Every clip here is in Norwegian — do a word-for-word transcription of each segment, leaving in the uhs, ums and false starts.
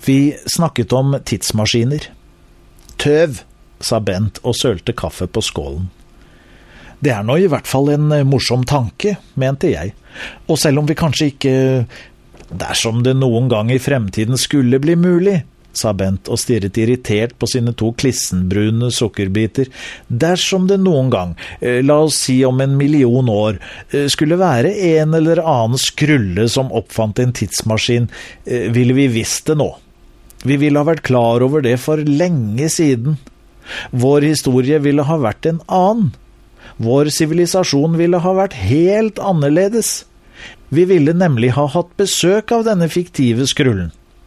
Vi snakket om tidsmaskiner. Tøv, sa Bent og sølte kaffe på skålen. Det er nå i hvert fall en morsom tanke, mente jeg. Og selv om vi kanskje ikke, dersom det noen gang i fremtiden skulle bli mulig, sa Bent og stirret irritert på sine to klissenbrune sukkerbiter. Dersom det noen gang, la oss si om en million år, skulle være en eller annen skrulle som oppfant en tidsmaskin, ville vi visst det nå. Vi ville ha vært klar over det for lenge siden. Vår historie ville ha vært en annen. Vår sivilisasjon ville ha vært helt annerledes. Vi ville nemlig ha hatt besøk av denne fiktive skrullen.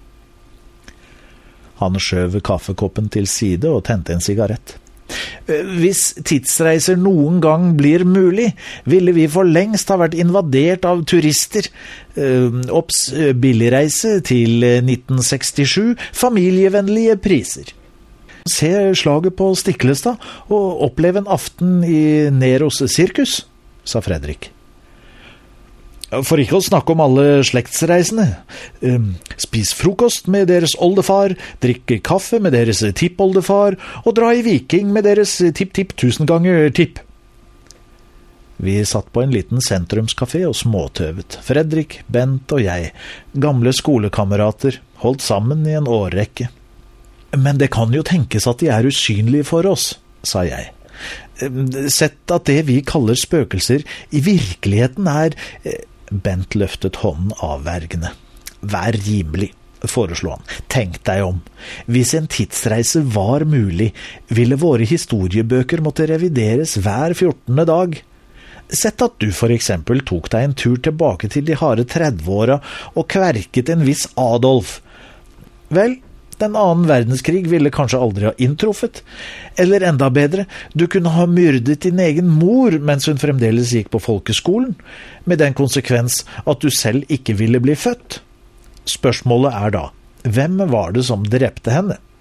Han skjøv kaffekoppen til side og tente en sigarett. Hvis tidsreiser noen gang blir mulig, ville vi for lengst ha vært invadert av turister. Opps, billigreise til nitten sekstisju, familievennlige priser. Se slaget på Stiklestad og oppleve en aften i Neros sirkus, sa Fredrik. For ikke å snakke om alle slektsreisene. Spis frokost med deres oldefar, drikke kaffe med deres tippoldefar og dra i Viking med deres tipp-tipp tusen ganger tipp. Vi satt på en liten sentrumskafé og småtøvet. Fredrik, Bent og jeg, gamle skolekamerater, holdt sammen i en årrekke. Men det kan jo tenkes at de er usynlige for oss, sa jeg. Sett at det vi kaller spøkelser i virkeligheten er... Bent løftet hånden avvergende. Vær rimelig, foreslo han. Tenk deg om. Hvis en tidsreise var mulig, ville våre historiebøker måtte revideres hver fjortende dag. Sett at du for eksempel tok deg en tur tilbake til de harde tredveåra og kverket en viss Adolf. Vel, den annen verdenskrig ville kanskje aldri ha inntruffet. Eller enda bedre, du kunne ha myrdet din egen mor mens hun fremdeles gikk på folkeskolen, med den konsekvens at du selv ikke ville bli født. Spørsmålet er da, hvem var det som drepte henne?